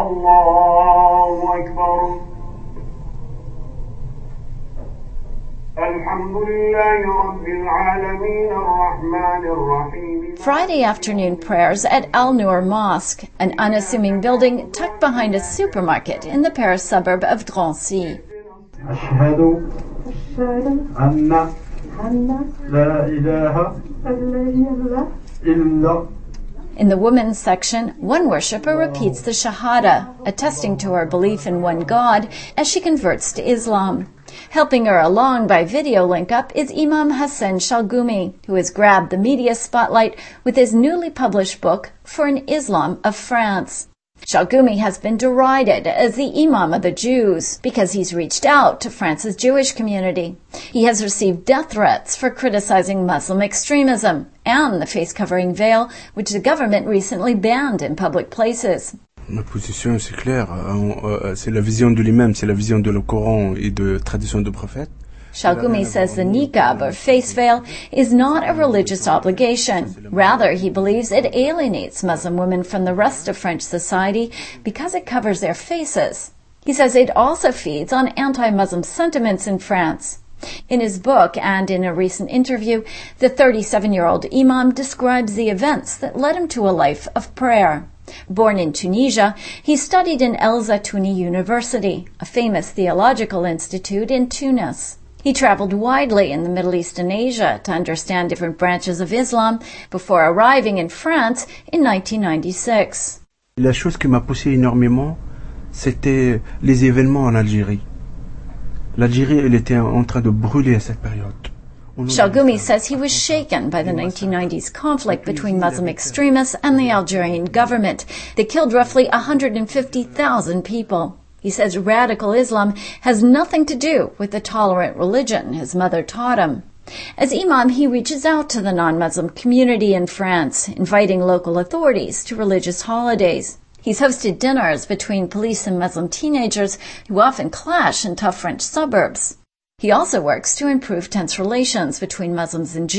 الله أكبر الحمد لله رب العالمين الرحمن الرحيم. Friday afternoon prayers at Al Noor Mosque, an unassuming building tucked behind a supermarket in the Paris suburb of Drancy. أشهد أن لا إله إلا. In the women's section, one worshipper repeats the Shahada, attesting to her belief in one God as she converts to Islam. Helping her along by video link-up is Imam Hassan Chalgoumi, who has grabbed the media spotlight with his newly published book, For an Islam of France. Chalgoumi has been derided as the Imam of the Jews because he's reached out to France's Jewish community. He has received death threats for criticizing Muslim extremism and the face-covering veil, which the government recently banned in public places. Ma position, c'est clair. C'est la vision de l'imam, c'est la vision de le Coran et de tradition de prophète. Chalgoumi says the niqab, or face veil, is not a religious obligation. Rather, he believes it alienates Muslim women from the rest of French society because it covers their faces. He says it also feeds on anti-Muslim sentiments in France. In his book and in a recent interview, the 37-year-old imam describes the events that led him to a life of prayer. Born in Tunisia, he studied in El Zaytouni University, a famous theological institute in Tunis. He traveled widely in the Middle East and Asia to understand different branches of Islam before arriving in France in 1996. La chose qui m'a poussé énormément, c'était les événements en Algérie. L'Algérie, elle était en train de brûler à cette période. Chalgoumi says he was shaken by the 1990s conflict between Muslim extremists and the Algerian government. They killed roughly 150,000 people. He says radical Islam has nothing to do with the tolerant religion his mother taught him. As imam, he reaches out to the non-Muslim community in France, inviting local authorities to religious holidays. He's hosted dinners between police and Muslim teenagers who often clash in tough French suburbs. He also works to improve tense relations between Muslims and Jews.